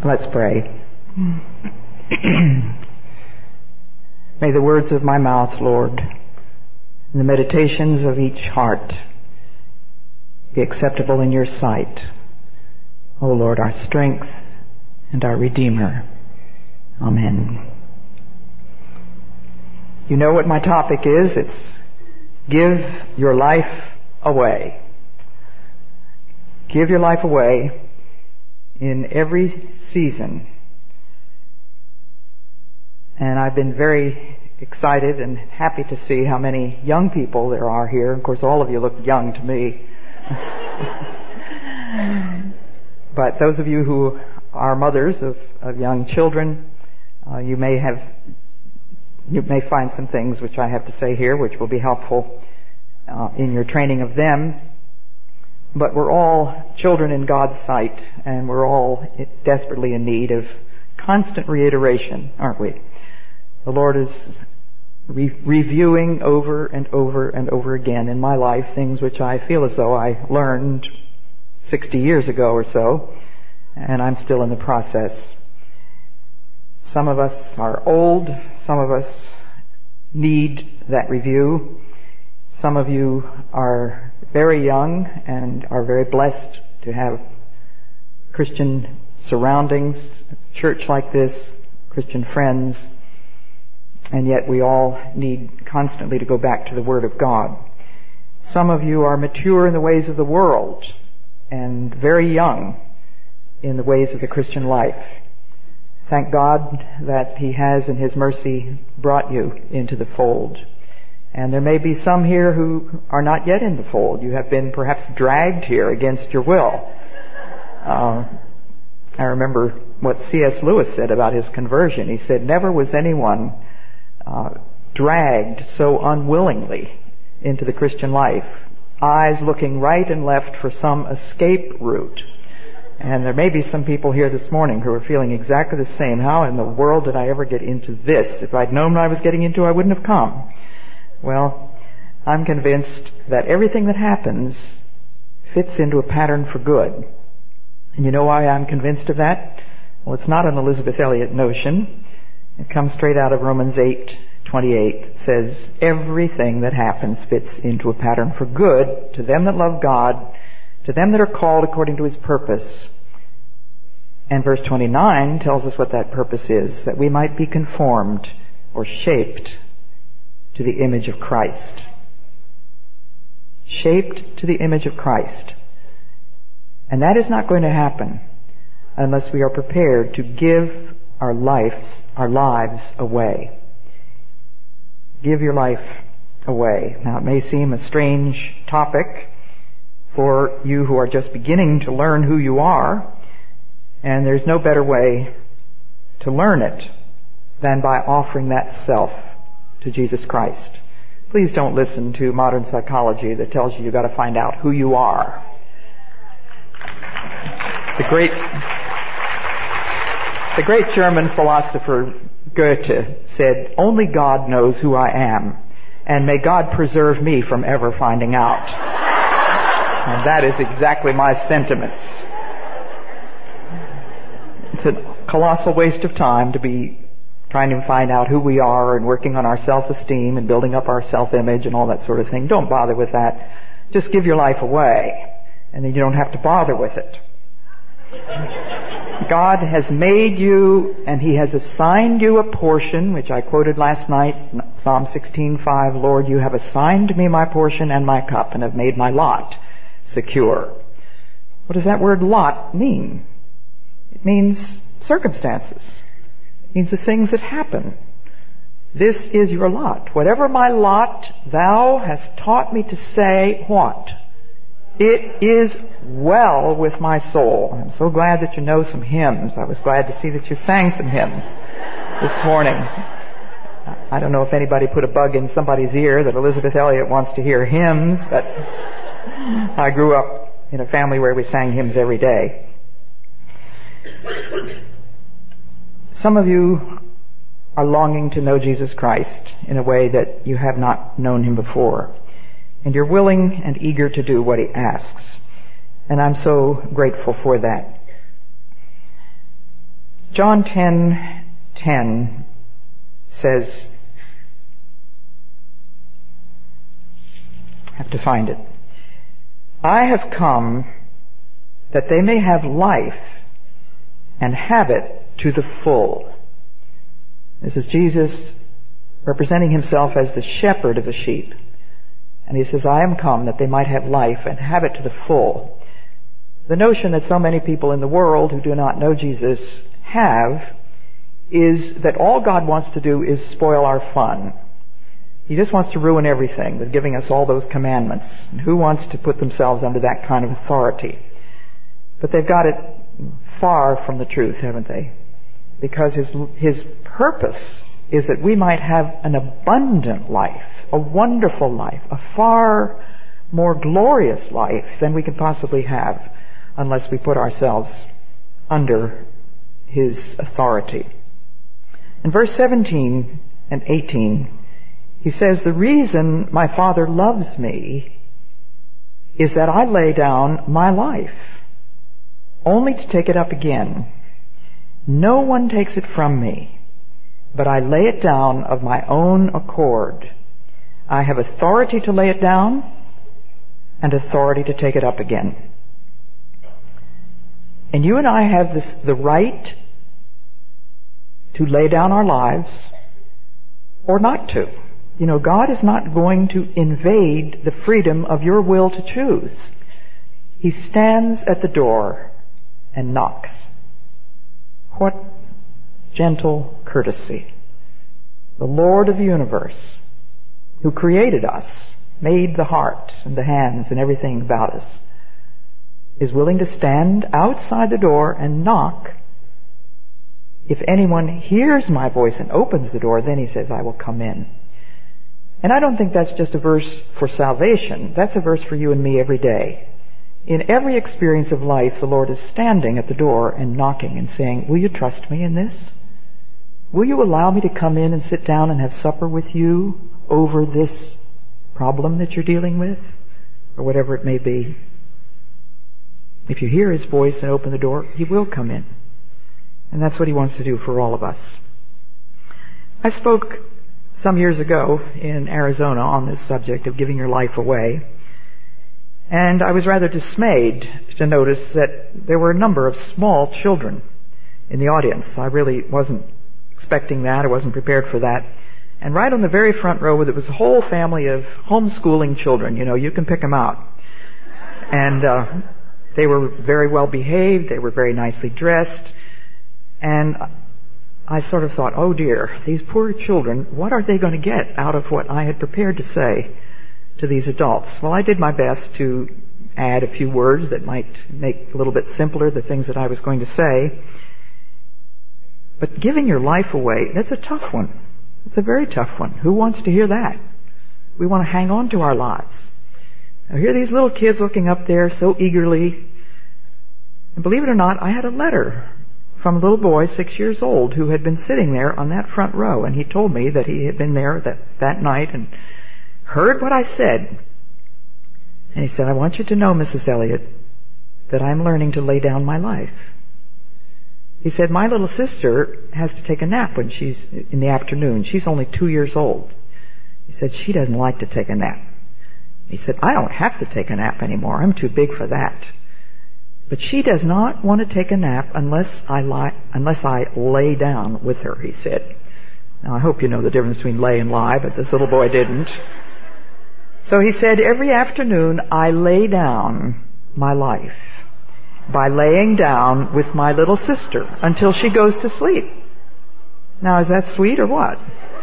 Let's pray. May the words of my mouth, Lord, and the meditations of each heart be acceptable in your sight, O Lord, our strength and our Redeemer. Amen. You know what my topic is. It's give your life away. Give your life away in every season. And I've been very excited and happy to see how many young people there are here. Of course, all of you look young to me. But those of you who are mothers of young children, you may find some things which I have to say here which will be helpful in your training of them. But we're all children in God's sight, and we're all desperately in need of constant reiteration, aren't we? The Lord is reviewing over and over and over again in my life things which I feel as though I learned 60 years ago or so, and I'm still in the process. Some of us are old, some of us need that review. Some of you are very young and are very blessed to have Christian surroundings, church like this, Christian friends, and yet we all need constantly to go back to the Word of God. Some of you are mature in the ways of the world and very young in the ways of the Christian life. Thank God that He has in His mercy brought you into the fold. And there may be some here who are not yet in the fold. You have been perhaps dragged here against your will. I remember what C.S. Lewis said about his conversion. He said, never was anyone dragged so unwillingly into the Christian life, eyes looking right and left for some escape route. And there may be some people here this morning who are feeling exactly the same. How in the world did I ever get into this? If I'd known what I was getting into, I wouldn't have come. Well, I'm convinced that everything that happens fits into a pattern for good. And you know why I'm convinced of that? Well, it's not an Elisabeth Elliot notion. It comes straight out of Romans 8:28. It says, everything that happens fits into a pattern for good to them that love God, to them that are called according to His purpose. And verse 29 tells us what that purpose is, that we might be conformed or shaped to the image of Christ. Shaped to the image of Christ. And that is not going to happen unless we are prepared to give our lives away. Give your life away. Now, it may seem a strange topic for you who are just beginning to learn who you are, and there's no better way to learn it than by offering that self to Jesus Christ. Please don't listen to modern psychology that tells you you've got to find out who you are. The great German philosopher Goethe said, only God knows who I am, and may God preserve me from ever finding out. And that is exactly my sentiments. It's a colossal waste of time to be trying to find out who we are and working on our self-esteem and building up our self-image and all that sort of thing. Don't bother with that. Just give your life away, and then you don't have to bother with it. God has made you, and He has assigned you a portion, which I quoted last night, Psalm 16:5, Lord, you have assigned me my portion and my cup, and have made my lot secure. What does that word lot mean? It means circumstances. It means the things that happen. This is your lot. Whatever my lot, thou hast taught me to say what? It is well with my soul. I'm so glad that you know some hymns. I was glad to see that you sang some hymns this morning. I don't know if anybody put a bug in somebody's ear that Elisabeth Elliot wants to hear hymns, but I grew up in a family where we sang hymns every day. Some of you are longing to know Jesus Christ in a way that you have not known Him before. And you're willing and eager to do what He asks. And I'm so grateful for that. John 10:10 says, I have to find it. I have come that they may have life and have it to the full. This is Jesus representing himself as the shepherd of the sheep. And he says, I am come that they might have life and have it to the full. The notion that so many people in the world who do not know Jesus have is that all God wants to do is spoil our fun. He just wants to ruin everything with giving us all those commandments. And who wants to put themselves under that kind of authority? But they've got it far from the truth, haven't they? Because his purpose is that we might have an abundant life, a wonderful life, a far more glorious life than we could possibly have unless we put ourselves under his authority. In verse 17 and 18, he says, the reason my Father loves me is that I lay down my life, only to take it up again. No one takes it from me, but I lay it down of my own accord. I have authority to lay it down and authority to take it up again. And you and I have the right to lay down our lives or not to. You know, God is not going to invade the freedom of your will to choose. He stands at the door and knocks. What gentle courtesy. The Lord of the universe, who created us, made the heart and the hands and everything about us, is willing to stand outside the door and knock. If anyone hears my voice and opens the door, then he says, I will come in. And I don't think that's just a verse for salvation. That's a verse for you and me every day. In every experience of life, the Lord is standing at the door and knocking and saying, will you trust me in this? Will you allow me to come in and sit down and have supper with you over this problem that you're dealing with? Or whatever it may be. If you hear his voice and open the door, he will come in. And that's what he wants to do for all of us. I spoke some years ago in Arizona on this subject of giving your life away. And I was rather dismayed to notice that there were a number of small children in the audience. I really wasn't expecting that. I wasn't prepared for that. And right on the very front row, there was a whole family of homeschooling children. You know, you can pick them out. And they were very well behaved. They were very nicely dressed. And I sort of thought, oh dear, these poor children, what are they going to get out of what I had prepared to say to these adults? Well, I did my best to add a few words that might make a little bit simpler the things that I was going to say. But giving your life away, that's a tough one. It's a very tough one. Who wants to hear that? We want to hang on to our lives. Now here are these little kids looking up there so eagerly. And believe it or not, I had a letter from a little boy, 6 years old, who had been sitting there on that front row. And he told me that he had been there that night and heard what I said. And he said, I want you to know, Mrs. Elliott, that I'm learning to lay down my life. He said, my little sister has to take a nap when she's in the afternoon. She's only 2 years old. He said, she doesn't like to take a nap. He said, I don't have to take a nap anymore. I'm too big for that. But she does not want to take a nap unless I lay down with her, he said. Now, I hope you know the difference between lay and lie, but this little boy didn't. So he said, every afternoon I lay down my life by laying down with my little sister until she goes to sleep. Now, is that sweet or what?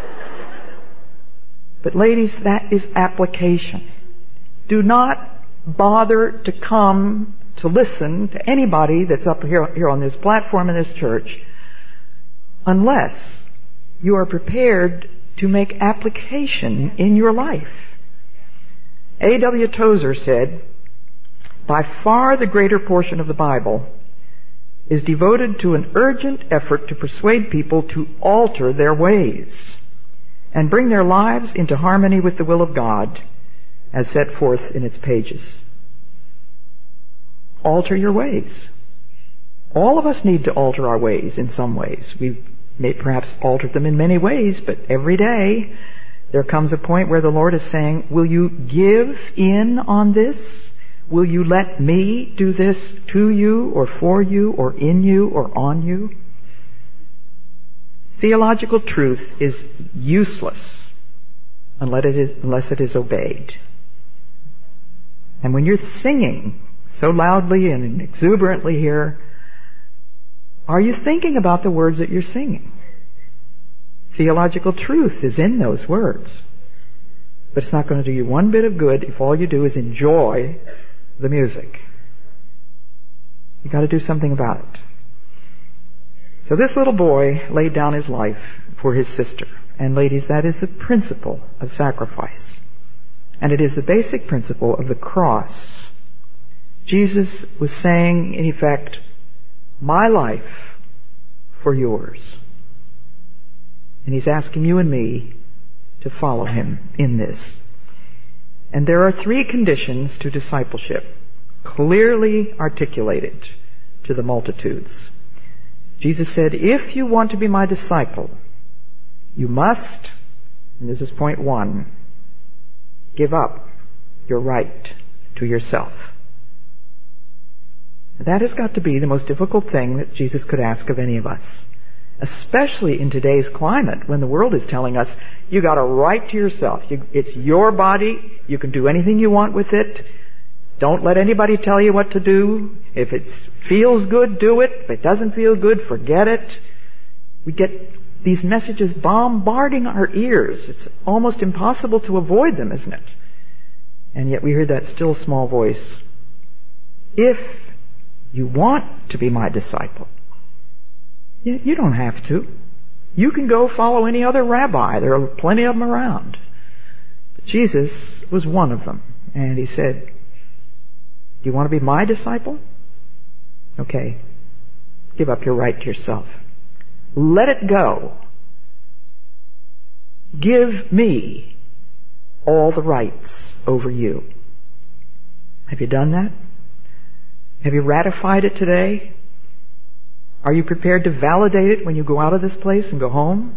But ladies, that is application. Do not bother to come to listen to anybody that's up here on this platform in this church unless you are prepared to make application in your life. A.W. Tozer said, by far the greater portion of the Bible is devoted to an urgent effort to persuade people to alter their ways and bring their lives into harmony with the will of God as set forth in its pages. Alter your ways. All of us need to alter our ways in some ways. We may perhaps alter them in many ways, but every day there comes a point where the Lord is saying, will you give in on this? Will you let me do this to you or for you or in you or on you? Theological truth is useless unless it is obeyed. And when you're singing so loudly and exuberantly here, are you thinking about the words that you're singing? Theological truth is in those words. But it's not going to do you one bit of good if all you do is enjoy the music. You've got to do something about it. So this little boy laid down his life for his sister. And ladies, that is the principle of sacrifice. And it is the basic principle of the cross. Jesus was saying, in effect, my life for yours. And he's asking you and me to follow him in this. And there are 3 conditions to discipleship, clearly articulated to the multitudes. Jesus said, if you want to be my disciple, you must, and this is point 1, give up your right to yourself. That has got to be the most difficult thing that Jesus could ask of any of us. Especially in today's climate, when the world is telling us, you got a right to yourself. It's your body. You can do anything you want with it. Don't let anybody tell you what to do. If it feels good, do it. If it doesn't feel good, forget it. We get these messages bombarding our ears. It's almost impossible to avoid them, isn't it? And yet we hear that still small voice. If you want to be my disciple, you don't have to. You can go follow any other rabbi. There are plenty of them around. But Jesus was one of them. And he said, do you want to be my disciple? Okay. Give up your right to yourself. Let it go. Give me all the rights over you. Have you done that? Have you ratified it today? Are you prepared to validate it when you go out of this place and go home?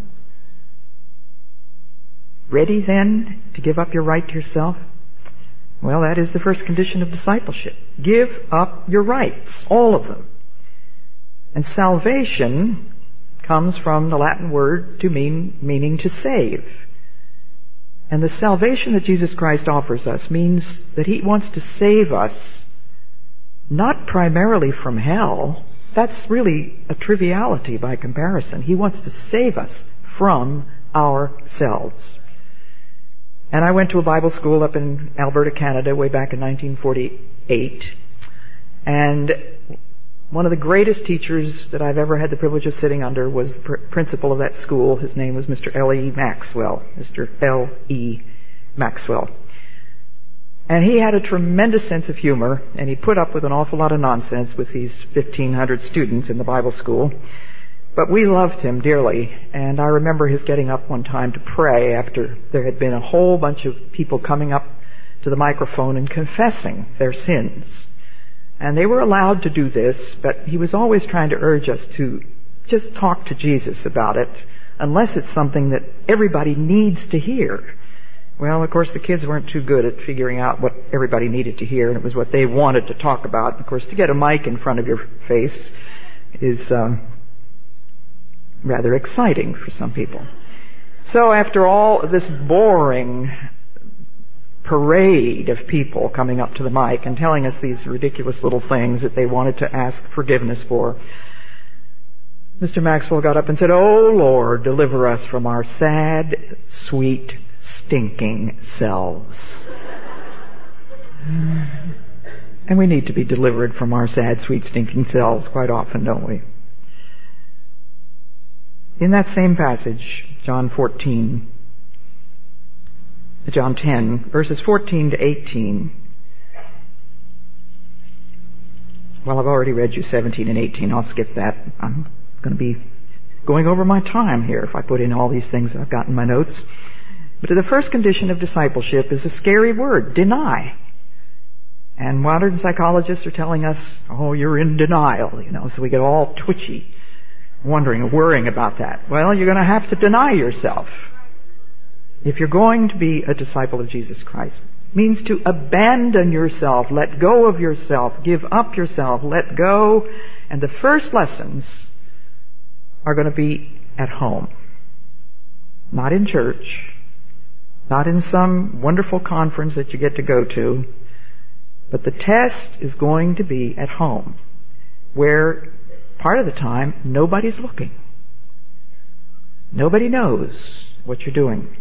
Ready then to give up your right to yourself? Well, that is the first condition of discipleship. Give up your rights, all of them. And salvation comes from the Latin word meaning to save. And the salvation that Jesus Christ offers us means that he wants to save us not primarily from hell. That's really a triviality by comparison. He wants to save us from ourselves. And I went to a Bible school up in Alberta, Canada, way back in 1948. And one of the greatest teachers that I've ever had the privilege of sitting under was the principal of that school. His name was Mr. L.E. Maxwell. Mr. L.E. Maxwell. And he had a tremendous sense of humor, and he put up with an awful lot of nonsense with these 1,500 students in the Bible school. But we loved him dearly, and I remember his getting up one time to pray after there had been a whole bunch of people coming up to the microphone and confessing their sins. And they were allowed to do this, but he was always trying to urge us to just talk to Jesus about it, unless it's something that everybody needs to hear. Well, of course, the kids weren't too good at figuring out what everybody needed to hear, and it was what they wanted to talk about. Of course, to get a mic in front of your face is rather exciting for some people. So after all this boring parade of people coming up to the mic and telling us these ridiculous little things that they wanted to ask forgiveness for, Mr. Maxwell got up and said, "Oh, Lord, deliver us from our sad, sweet, stinking selves." And we need to be delivered from our sad, sweet, stinking selves quite often, don't we? In that same passage, John 10, verses 14 to 18. Well, I've already read you 17 and 18. I'll skip that. I'm going to be going over my time here if I put in all these things that I've got in my notes. But the first condition of discipleship is a scary word, deny. And modern psychologists are telling us, oh, you're in denial, so we get all twitchy, wondering, worrying about that. Well, you're going to have to deny yourself. If you're going to be a disciple of Jesus Christ, it means to abandon yourself, let go of yourself, give up yourself, let go. And the first lessons are going to be at home. Not in church, not in some wonderful conference that you get to go to, but the test is going to be at home, where part of the time nobody's looking. Nobody knows what you're doing.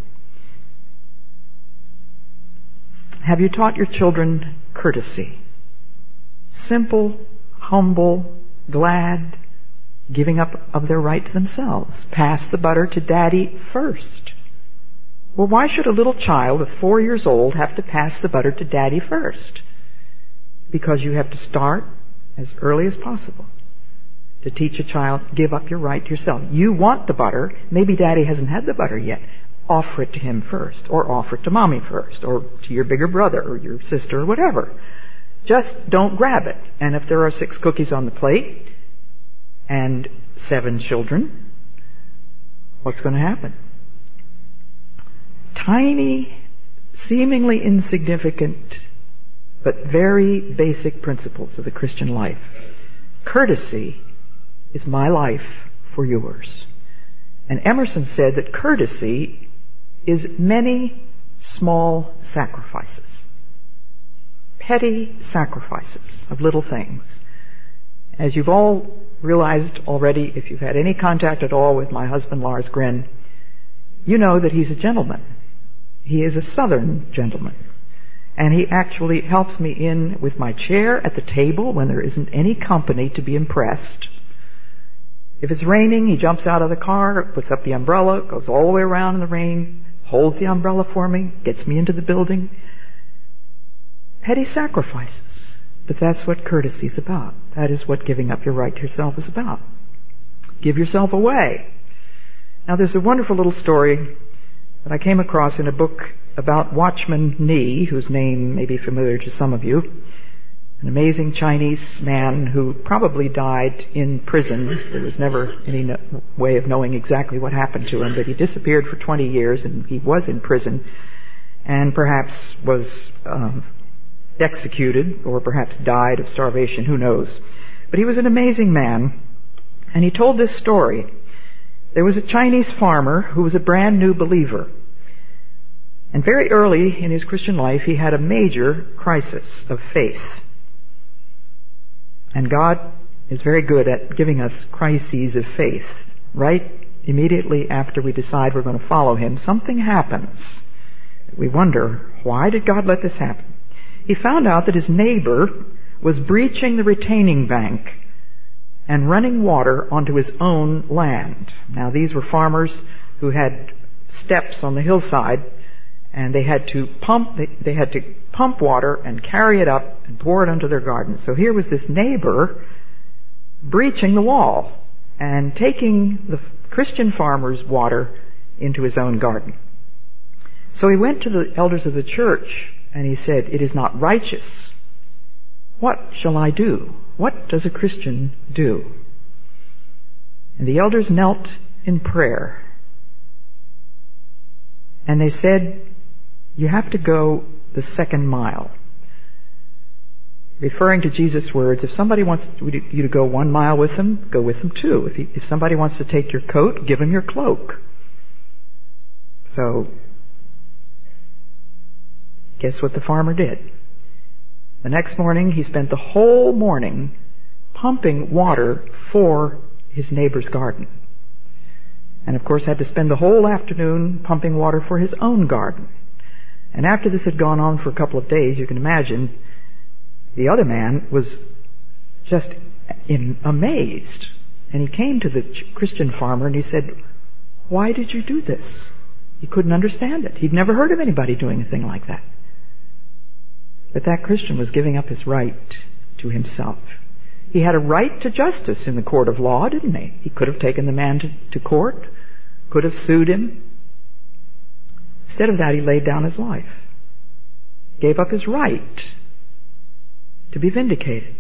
Have you taught your children courtesy? Simple, humble, glad, giving up of their right to themselves. Pass the butter to Daddy first. Well, why should a little child of 4 years old have to pass the butter to Daddy first? Because you have to start as early as possible to teach a child, give up your right to yourself. You want the butter. Maybe Daddy hasn't had the butter yet. Offer it to him first, or offer it to Mommy first, or to your bigger brother or your sister or whatever. Just don't grab it. And if there are 6 cookies on the plate and 7 children, what's going to happen? Tiny, seemingly insignificant, but very basic principles of the Christian life. Courtesy is my life for yours. And Emerson said that courtesy is many small sacrifices. Petty sacrifices of little things. As you've all realized already, if you've had any contact at all with my husband Lars Gren, you know that he's a gentleman. He is a Southern gentleman. And he actually helps me in with my chair at the table when there isn't any company to be impressed. If it's raining, he jumps out of the car, puts up the umbrella, goes all the way around in the rain, holds the umbrella for me, gets me into the building. Petty sacrifices. But that's what courtesy is about. That is what giving up your right to yourself is about. Give yourself away. Now there's a wonderful little story that I came across in a book about Watchman Nee, whose name may be familiar to some of you. An amazing Chinese man who probably died in prison. There was never any way of knowing exactly what happened to him, but he disappeared for 20 years and he was in prison and perhaps was executed or perhaps died of starvation, who knows. But he was an amazing man, and he told this story. There was a Chinese farmer who was a brand new believer. And very early in his Christian life, he had a major crisis of faith. And God is very good at giving us crises of faith. Right immediately after we decide we're going to follow Him, something happens. We wonder, why did God let this happen? He found out that his neighbor was breaching the retaining bank and running water onto his own land. Now, these were farmers who had steps on the hillside, and they had to pump water and carry it up and pour it onto their garden. So here was this neighbor breaching the wall and taking the Christian farmer's water into his own garden. So he went to the elders of the church and he said, "It is not righteous. What shall I do? What does a Christian do?" And the elders knelt in prayer. And they said, "You have to go the second mile." Referring to Jesus' words, if somebody wants you to go 1 mile with them, go with them 2. If somebody wants to take your coat, give them your cloak. So, guess what the farmer did? The next morning, he spent the whole morning pumping water for his neighbor's garden. And of course had to spend the whole afternoon pumping water for his own garden. And after this had gone on for a couple of days, you can imagine, the other man was just amazed. And he came to the Christian farmer and he said, "Why did you do this?" He couldn't understand it. He'd never heard of anybody doing a thing like that. But that Christian was giving up his right to himself. He had a right to justice in the court of law, didn't he? He could have taken the man to court, could have sued him. Instead of that, he laid down his life. Gave up his right to be vindicated.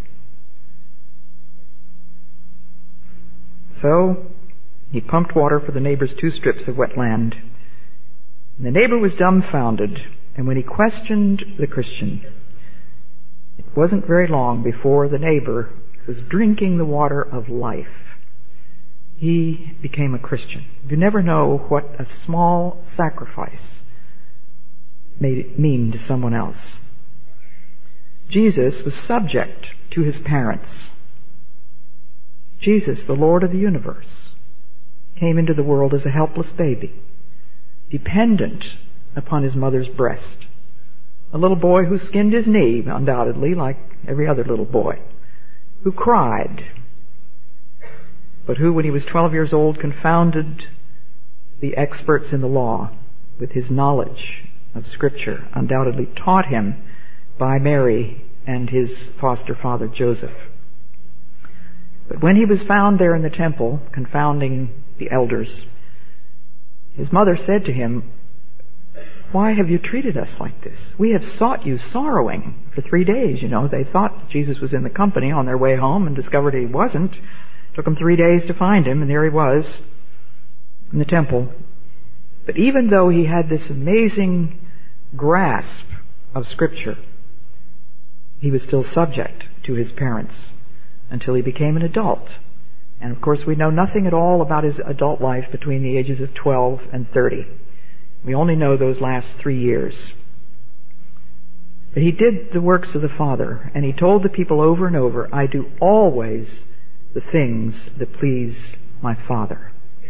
So he pumped water for the neighbor's 2 strips of wet land. And the neighbor was dumbfounded, and when he questioned the Christian, it wasn't very long before the neighbor was drinking the water of life. He became a Christian. You never know what a small sacrifice may mean to someone else. Jesus was subject to his parents. Jesus, the Lord of the universe, came into the world as a helpless baby, dependent upon his mother's breast. A little boy who skinned his knee, undoubtedly, like every other little boy, who cried, but who, when he was 12 years old, confounded the experts in the law with his knowledge of Scripture, undoubtedly taught him by Mary and his foster father Joseph. But when he was found there in the temple, confounding the elders, his mother said to him, "Why have you treated us like this? We have sought you sorrowing for 3 days." They thought Jesus was in the company on their way home and discovered he wasn't. Took them 3 days to find him, and there he was in the temple. But even though he had this amazing grasp of Scripture, he was still subject to his parents until he became an adult. And of course we know nothing at all about his adult life between the ages of 12 and 30. We only know those last 3 years. But he did the works of the Father, and he told the people over and over, "I do always the things that please my Father."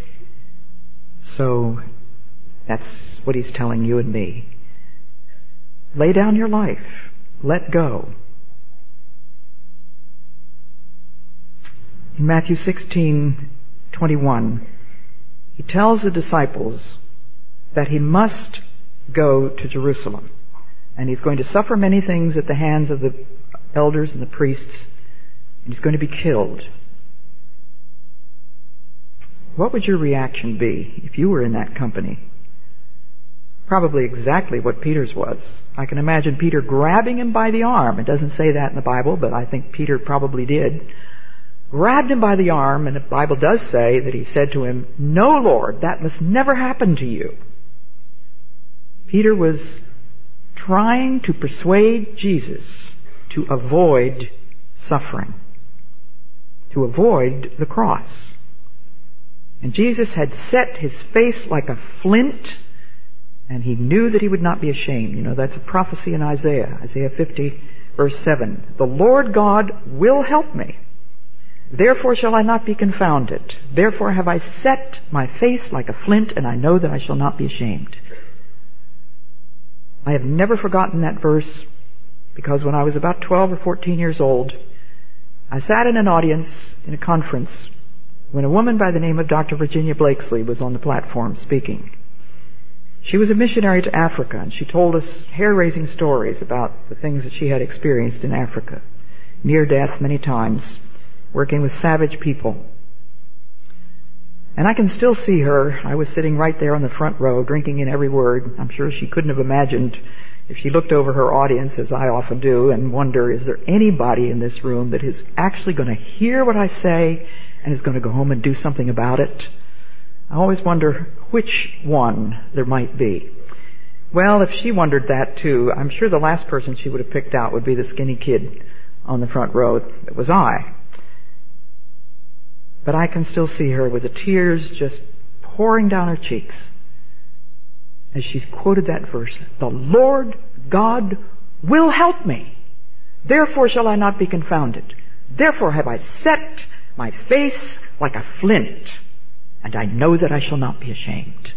So that's what he's telling you and me. Lay down your life. Let go. In Matthew 16:21, he tells the disciples that he must go to Jerusalem, and he's going to suffer many things at the hands of the elders and the priests, and he's going to be killed. What would your reaction be if you were in that company? Probably exactly what Peter's was. I can imagine Peter grabbing him by the arm. It doesn't say that in the Bible, but I think Peter probably did. Grabbed him by the arm, and the Bible does say that he said to him, "No, Lord, that must never happen to you." Peter was trying to persuade Jesus to avoid suffering, to avoid the cross. And Jesus had set his face like a flint, and he knew that he would not be ashamed. That's a prophecy in Isaiah 50, verse 7. "The Lord God will help me. Therefore shall I not be confounded. Therefore have I set my face like a flint, and I know that I shall not be ashamed." I have never forgotten that verse, because when I was about 12 or 14 years old, I sat in an audience in a conference when a woman by the name of Dr. Virginia Blakesley was on the platform speaking. She was a missionary to Africa, and she told us hair-raising stories about the things that she had experienced in Africa. Near death many times, working with savage people. And I can still see her. I was sitting right there on the front row, drinking in every word. I'm sure she couldn't have imagined if she looked over her audience, as I often do, and wonder, is there anybody in this room that is actually going to hear what I say and is going to go home and do something about it? I always wonder which one there might be. Well, if she wondered that too, I'm sure the last person she would have picked out would be the skinny kid on the front row. It was I. But I can still see her with the tears just pouring down her cheeks as she quoted that verse. "The Lord God will help me. Therefore shall I not be confounded. Therefore have I set my face like a flint, and I know that I shall not be ashamed."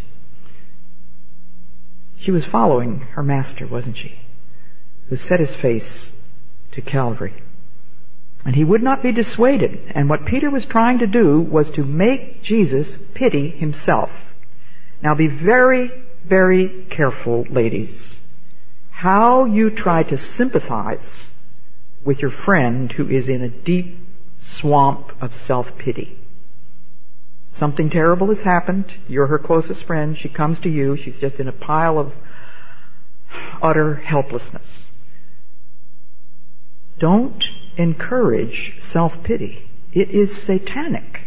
She was following her master, wasn't she? Who set his face to Calvary. And he would not be dissuaded. And what Peter was trying to do was to make Jesus pity himself. Now be very, very careful, ladies, how you try to sympathize with your friend who is in a deep swamp of self-pity. Something terrible has happened. You're her closest friend. She comes to you. She's just in a pile of utter helplessness. Don't encourage self-pity. It is satanic.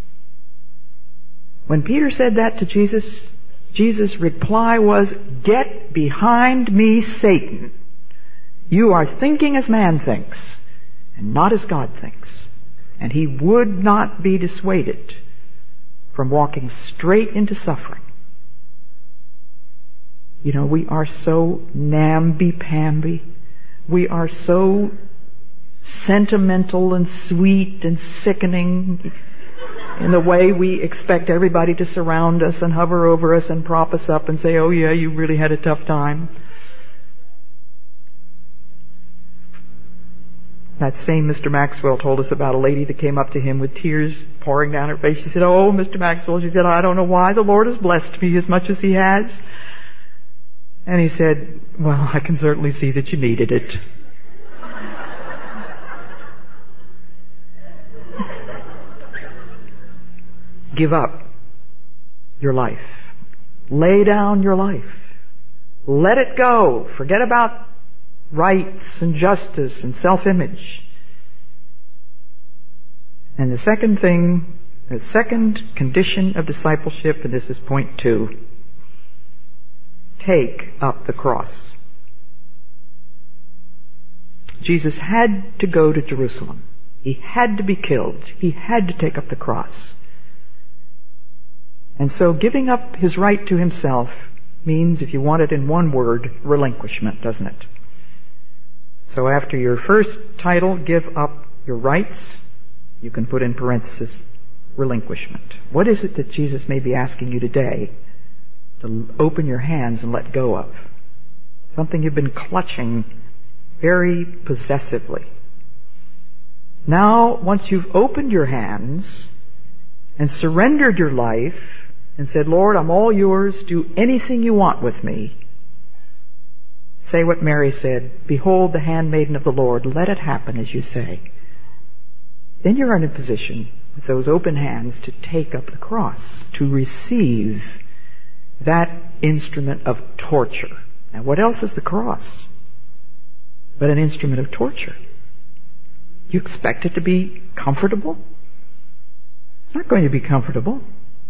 When Peter said that to Jesus, Jesus' reply was, "Get behind me, Satan. You are thinking as man thinks, and not as God thinks." And he would not be dissuaded from walking straight into suffering. You know, we are so namby-pamby. We are so sentimental and sweet and sickening in the way we expect everybody to surround us and hover over us and prop us up and say, "Oh yeah, you really had a tough time." That same Mr. Maxwell told us about a lady that came up to him with tears pouring down her face. She said, "Oh, Mr. Maxwell," she said, "I don't know why the Lord has blessed me as much as He has." And he said, "Well, I can certainly see that you needed it." Give up your life. Lay down your life. Let it go. Forget about rights and justice and self-image. And the second condition of discipleship, and this is point 2, take up the cross. Jesus had to go to Jerusalem. He had to be killed. He had to take up the cross. And so giving up his right to himself means, if you want it in one word, relinquishment, doesn't it? So after your first title, give up your rights, you can put in parenthesis, relinquishment. What is it that Jesus may be asking you today to open your hands and let go of? Something you've been clutching very possessively. Now, once you've opened your hands and surrendered your life and said, "Lord, I'm all yours, do anything you want with me," say what Mary said, "Behold the handmaiden of the Lord, let it happen as you say." Then you're in a position with those open hands to take up the cross, to receive that instrument of torture. Now, what else is the cross but an instrument of torture? You expect it to be comfortable? It's not going to be comfortable.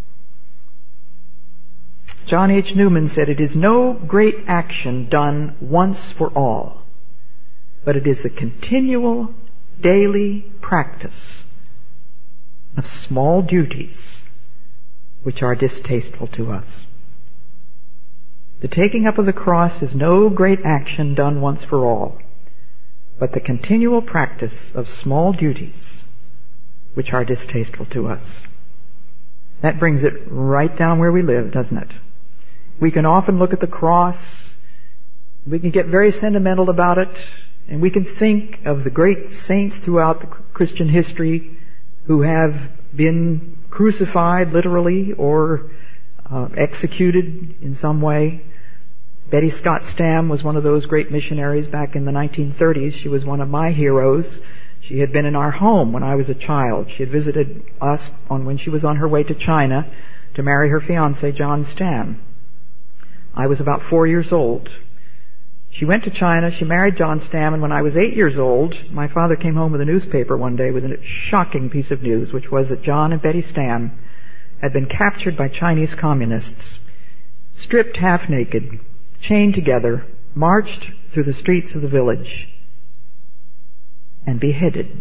John H. Newman said, "It is no great action done once for all, but it is the continual, daily practice of small duties which are distasteful to us." The taking up of the cross is no great action done once for all, but the continual practice of small duties which are distasteful to us. That brings it right down where we live, doesn't it? We can often look at the cross, we can get very sentimental about it, and we can think of the great saints throughout the Christian history who have been crucified literally or executed in some way. Betty Scott Stam was one of those great missionaries back in the 1930s. She was one of my heroes. She had been in our home when I was a child. She had visited us when she was on her way to China to marry her fiancé, John Stam. I was about 4 years old. She went to China, she married John Stam, and when I was 8 years old, my father came home with a newspaper one day with a shocking piece of news, which was that John and Betty Stam had been captured by Chinese communists, stripped half naked, chained together, marched through the streets of the village, and beheaded.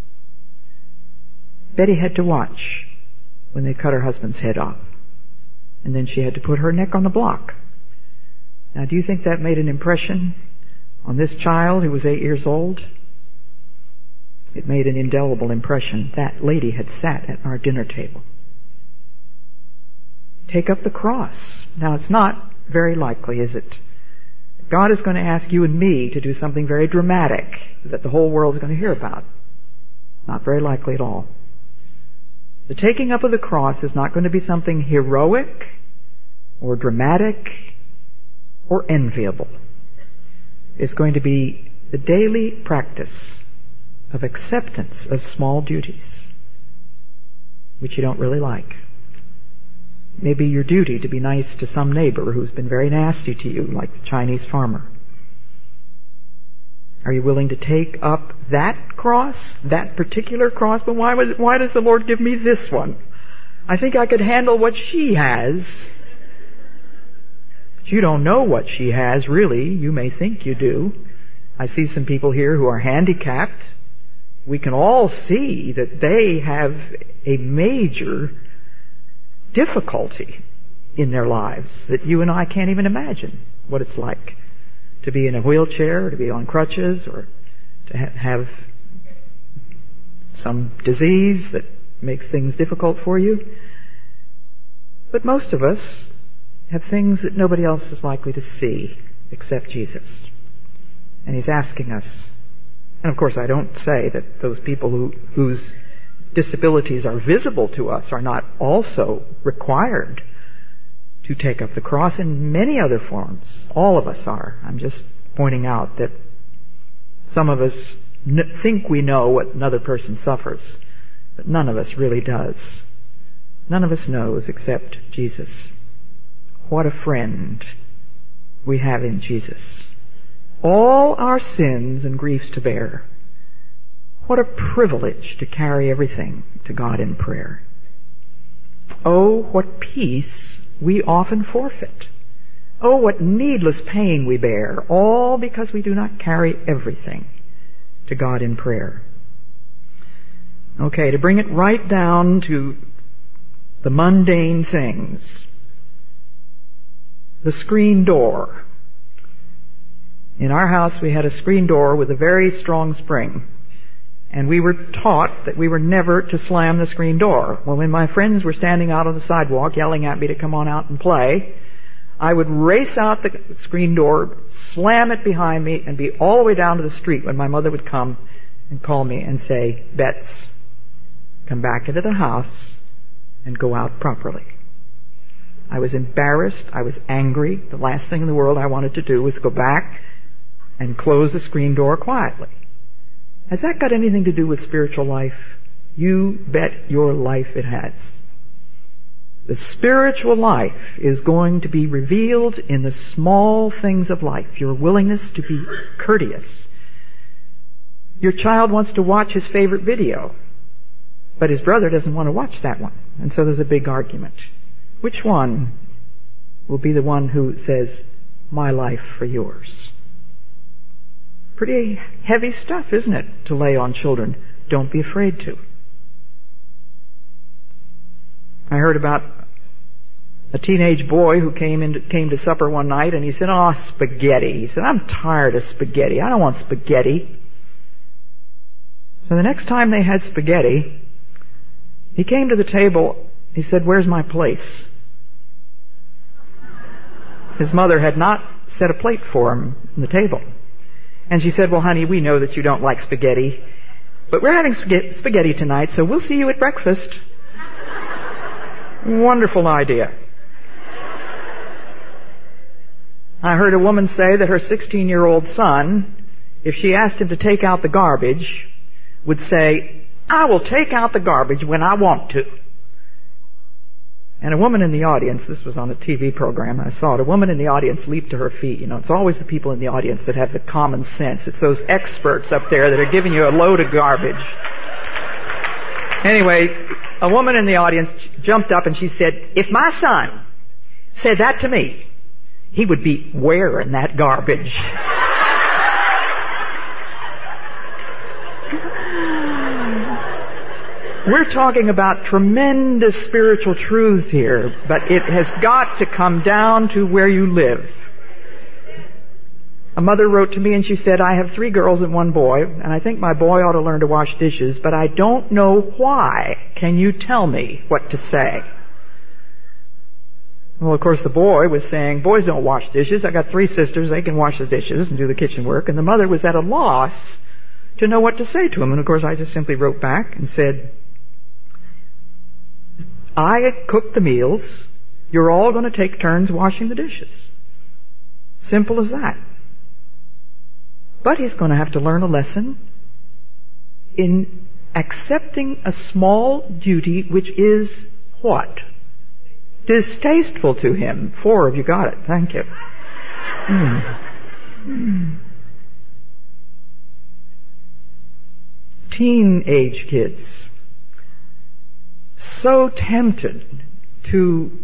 Betty had to watch when they cut her husband's head off, and then she had to put her neck on the block. Now, do you think that made an impression on this child who was 8 years old? It made an indelible impression. That lady had sat at our dinner table. Take up the cross. Now, it's not very likely, is it? God is going to ask you and me to do something very dramatic that the whole world is going to hear about. Not very likely at all. The taking up of the cross is not going to be something heroic or dramatic or enviable. It's going to be the daily practice of acceptance of small duties which you don't really like. Maybe your duty to be nice to some neighbor who's been very nasty to you, like the Chinese farmer. Are you willing to take up that cross, that particular cross? But why does the Lord give me this one? I think I could handle what she has. But you don't know what she has, really. You may think you do. I see some people here who are handicapped. We can all see that they have a major difficulty in their lives that you and I can't even imagine what it's like to be in a wheelchair, or to be on crutches, or to have some disease that makes things difficult for you. But most of us have things that nobody else is likely to see except Jesus. And He's asking us. And of course I don't say that those people whose disabilities are visible to us are not also required to take up the cross in many other forms. All of us are. I'm just pointing out that some of us think we know what another person suffers, but none of us really does. None of us knows except Jesus. What a friend we have in Jesus. All our sins and griefs to bear. What a privilege to carry everything to God in prayer. Oh, what peace we often forfeit. Oh, what needless pain we bear, all because we do not carry everything to God in prayer. Okay, to bring it right down to the mundane things. The screen door. In our house we had a screen door with a very strong spring. And we were taught that we were never to slam the screen door. Well, when my friends were standing out on the sidewalk yelling at me to come on out and play, I would race out the screen door, slam it behind me, and be all the way down to the street when my mother would come and call me and say, "Bets, come back into the house and go out properly." I was embarrassed. I was angry. The last thing in the world I wanted to do was go back and close the screen door quietly. Has that got anything to do with spiritual life? You bet your life it has. The spiritual life is going to be revealed in the small things of life. Your willingness to be courteous. Your child wants to watch his favorite video, but his brother doesn't want to watch that one. And so there's a big argument. Which one will be the one who says, "My life for yours"? Pretty heavy stuff, isn't it, to lay on children? Don't be afraid to. I heard about a teenage boy who came to supper one night, and he said, "Oh, spaghetti." He said, "I'm tired of spaghetti. I don't want spaghetti." So the next time they had spaghetti, he came to the table. He said, "Where's my place?" His mother had not set a plate for him on the table. And she said, "Well, honey, we know that you don't like spaghetti, but we're having spaghetti tonight, so we'll see you at breakfast." Wonderful idea. I heard a woman say that her 16-year-old son, if she asked him to take out the garbage, would say, "I will take out the garbage when I want to." And a woman in the audience, this was on a TV program, I saw it, a woman in the audience leaped to her feet. You know, it's always the people in the audience that have the common sense. It's those experts up there that are giving you a load of garbage. Anyway, a woman in the audience jumped up and she said, "If my son said that to me, he would be wearing that garbage." We're talking about tremendous spiritual truths here, but it has got to come down to where you live. A mother wrote to me and she said, "I have 3 girls and 1 boy, and I think my boy ought to learn to wash dishes, but I don't know why. Can you tell me what to say?" Well, of course, the boy was saying, "Boys don't wash dishes. I got 3 sisters. They can wash the dishes and do the kitchen work." And the mother was at a loss to know what to say to him. And of course, I just simply wrote back and said, "I cook the meals. You're all going to take turns washing the dishes." Simple as that. But he's going to have to learn a lesson in accepting a small duty which is what? Distasteful to him. 4 of you got it. Thank you. teenage kids so tempted to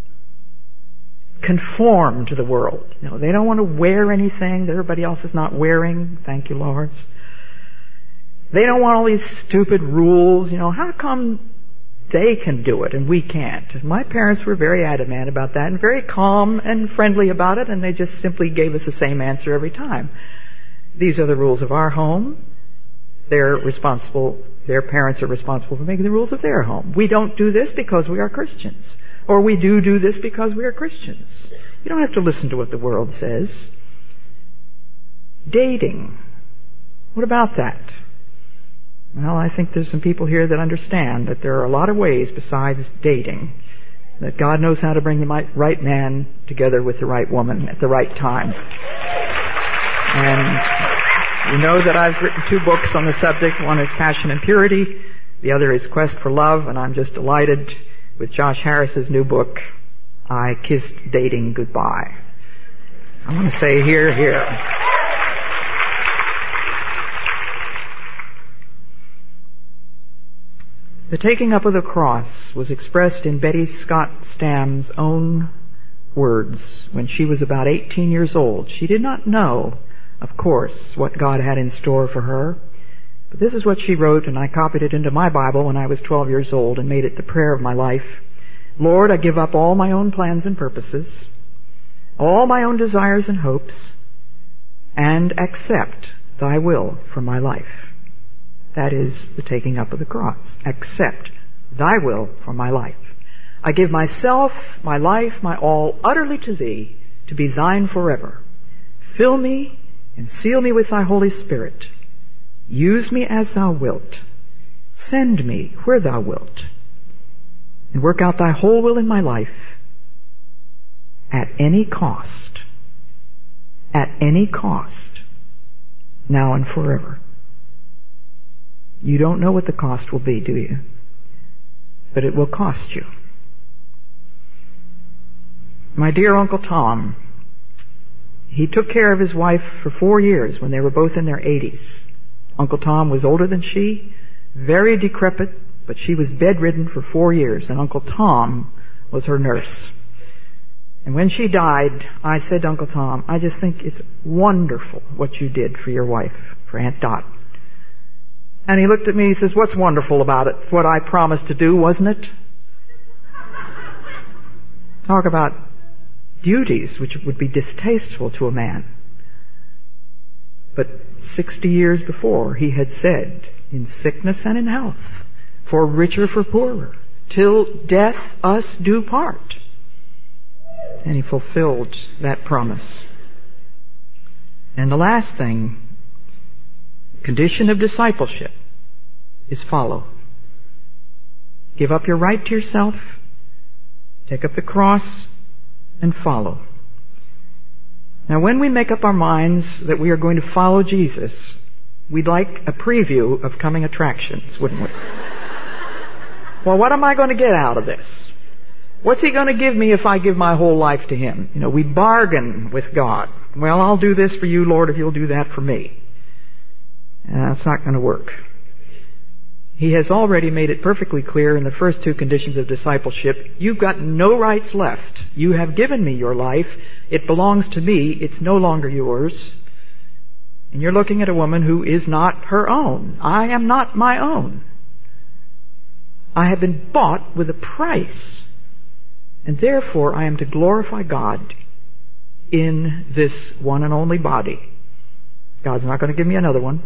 conform to the world. You know, they don't want to wear anything that everybody else is not wearing. Thank you, Lord. They don't want all these stupid rules. You know, how come they can do it and we can't? My parents were very adamant about that and very calm and friendly about it, and they just simply gave us the same answer every time. These are the rules of our home. Their parents are responsible for making the rules of their home. We don't do this because we are Christians. Or we do this because we are Christians. You don't have to listen to what the world says. Dating. What about that? Well, I think there's some people here that understand that there are a lot of ways besides dating, that God knows how to bring the right man together with the right woman at the right time. And you know that I've written 2 books on the subject. One is Passion and Purity. The other is Quest for Love. And I'm just delighted with Josh Harris's new book, I Kissed Dating Goodbye. I want to say here. The taking up of the cross was expressed in Betty Scott Stam's own words when she was about 18 years old. She did not know, of course, what God had in store for her. But this is what she wrote, and I copied it into my Bible when I was 12 years old and made it the prayer of my life. Lord, I give up all my own plans and purposes, all my own desires and hopes, and accept thy will for my life. That is the taking up of the cross. Accept thy will for my life. I give myself, my life, my all utterly to thee, to be thine forever. Fill me and seal me with thy Holy Spirit. Use me as thou wilt. Send me where thou wilt. And work out thy whole will in my life at any cost. At any cost. Now and forever. You don't know what the cost will be, do you? But it will cost you. My dear Uncle Tom, he took care of his wife for 4 years when they were both in their 80s. Uncle Tom was older than she, very decrepit, but she was bedridden for 4 years, and Uncle Tom was her nurse. And when she died, I said to Uncle Tom, I just think it's wonderful what you did for your wife, for Aunt Dot. And he looked at me and he says, what's wonderful about it? It's what I promised to do, wasn't it? Talk about duties which would be distasteful to a man. But 60 years before, he had said, in sickness and in health, for richer, for poorer, till death us do part. And he fulfilled that promise. And the last thing, condition of discipleship, is follow. Give up your right to yourself, take up the cross, and follow. Now, when we make up our minds that we are going to follow Jesus, we'd like a preview of coming attractions, wouldn't we? Well, what am I going to get out of this? What's he going to give me if I give my whole life to him? You know, we bargain with God. Well, I'll do this for you, Lord, if you'll do that for me. And that's not going to work. He has already made it perfectly clear in the first 2 conditions of discipleship, you've got no rights left. You have given me your life. It belongs to me. It's no longer yours. And you're looking at a woman who is not her own. I am not my own. I have been bought with a price. And therefore I am to glorify God in this one and only body. God's not going to give me another one.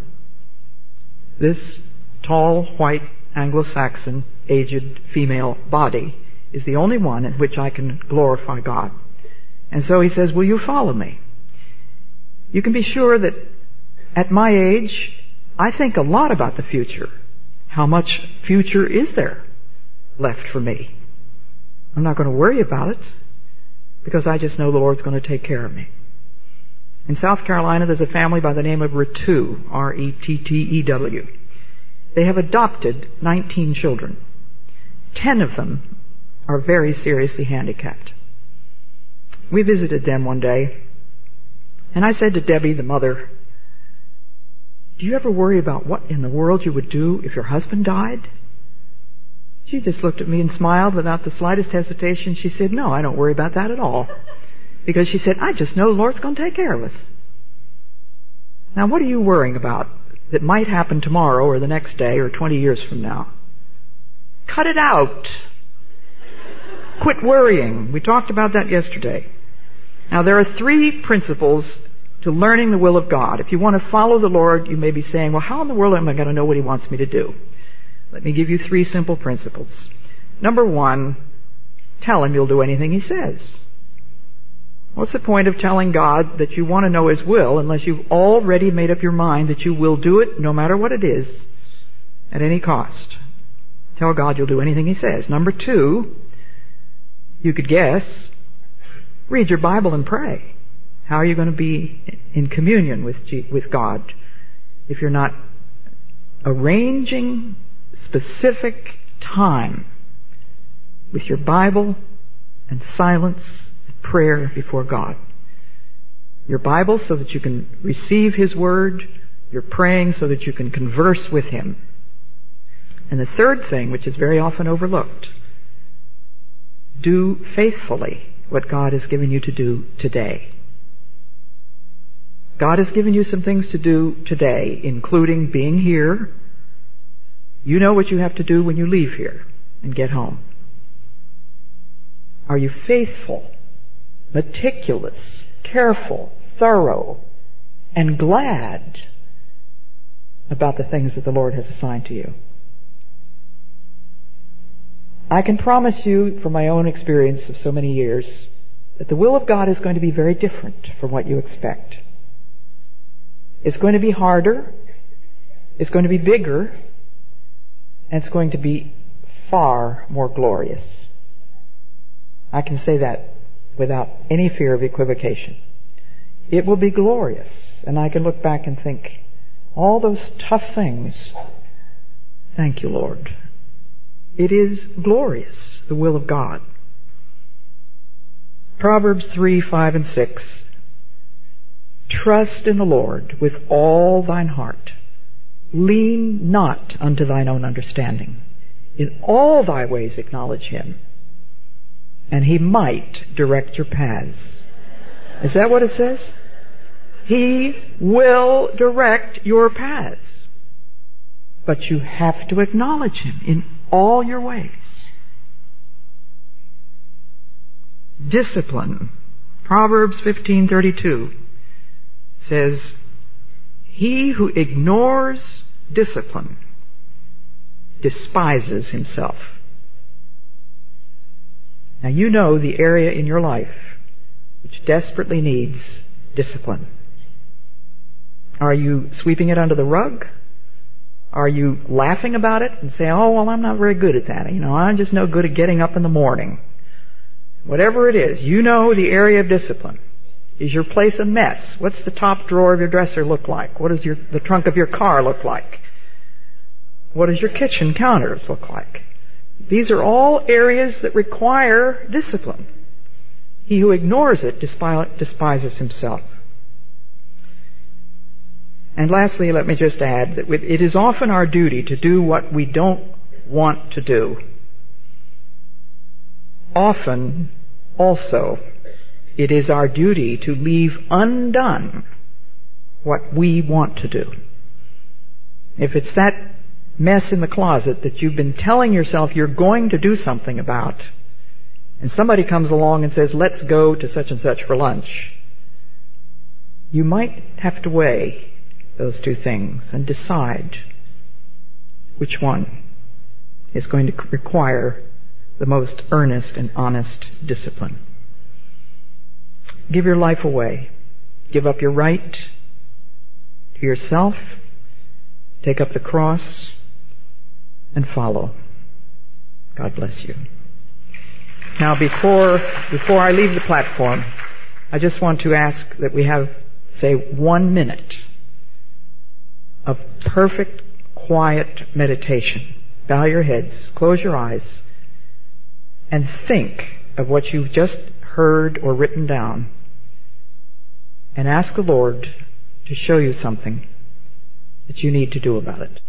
This tall, white, Anglo-Saxon, aged female body is the only one in which I can glorify God. And so he says, will you follow me? You can be sure that at my age, I think a lot about the future. How much future is there left for me? I'm not going to worry about it because I just know the Lord's going to take care of me. In South Carolina, there's a family by the name of Rettew, R-E-T-T-E-W. They have adopted 19 children. 10 of them are very seriously handicapped. We visited them one day, and I said to Debbie, the mother, Do you ever worry about what in the world you would do if your husband died? She just looked at me and smiled without the slightest hesitation. She said, no, I don't worry about that at all. Because she said, I just know the Lord's going to take care of us. Now, what are you worrying about that might happen tomorrow or the next day or 20 years from now? Cut it out. Quit worrying. We talked about that yesterday. Now, there are 3 principles to learning the will of God. If you want to follow the Lord, you may be saying, well, how in the world am I going to know what He wants me to do? Let me give you 3 simple principles. Number 1, tell Him you'll do anything He says. What's the point of telling God that you want to know His will unless you've already made up your mind that you will do it no matter what it is, at any cost? Tell God you'll do anything He says. Number 2, you could guess, read your Bible and pray. How are you going to be in communion with God if you're not arranging specific time with your Bible and silence and prayer before God? Your Bible so that you can receive His Word. You're praying so that you can converse with Him. And the third thing, which is very often overlooked, do faithfully what God has given you to do today. God has given you some things to do today, including being here. You know what you have to do when you leave here and get home. Are you faithful, meticulous, careful, thorough, and glad about the things that the Lord has assigned to you? I can promise you from my own experience of so many years that the will of God is going to be very different from what you expect. It's going to be harder, it's going to be bigger, and it's going to be far more glorious. I can say that without any fear of equivocation. It will be glorious, and I can look back and think, all those tough things, thank you, Lord. It is glorious, the will of God. Proverbs 3, 5, and 6. Trust in the Lord with all thine heart. Lean not unto thine own understanding. In all thy ways acknowledge Him, and He might direct your paths. Is that what it says? He will direct your paths. But you have to acknowledge Him in all your ways. Discipline. Proverbs 15:32 says, he who ignores discipline despises himself. Now you know the area in your life which desperately needs discipline. Are you sweeping it under the rug? Are you laughing about it and saying, oh, well, I'm not very good at that. I'm just no good at getting up in the morning. Whatever it is, you know the area of discipline. Is your place a mess? What's the top drawer of your dresser look like? What does the trunk of your car look like? What does your kitchen counters look like? These are all areas that require discipline. He who ignores it despises himself. And lastly, let me just add that it is often our duty to do what we don't want to do. Often, also, it is our duty to leave undone what we want to do. If it's that mess in the closet that you've been telling yourself you're going to do something about, and somebody comes along and says, let's go to such and such for lunch, you might have to weigh those two things and decide which one is going to require the most earnest and honest discipline. Give your life away. Give up your right to yourself. Take up the cross and follow. God bless you. Now, before I leave the platform, I just want to ask that we have, say, 1 minute of perfect, quiet meditation. Bow your heads, close your eyes, and think of what you've just heard or written down, and ask the Lord to show you something that you need to do about it.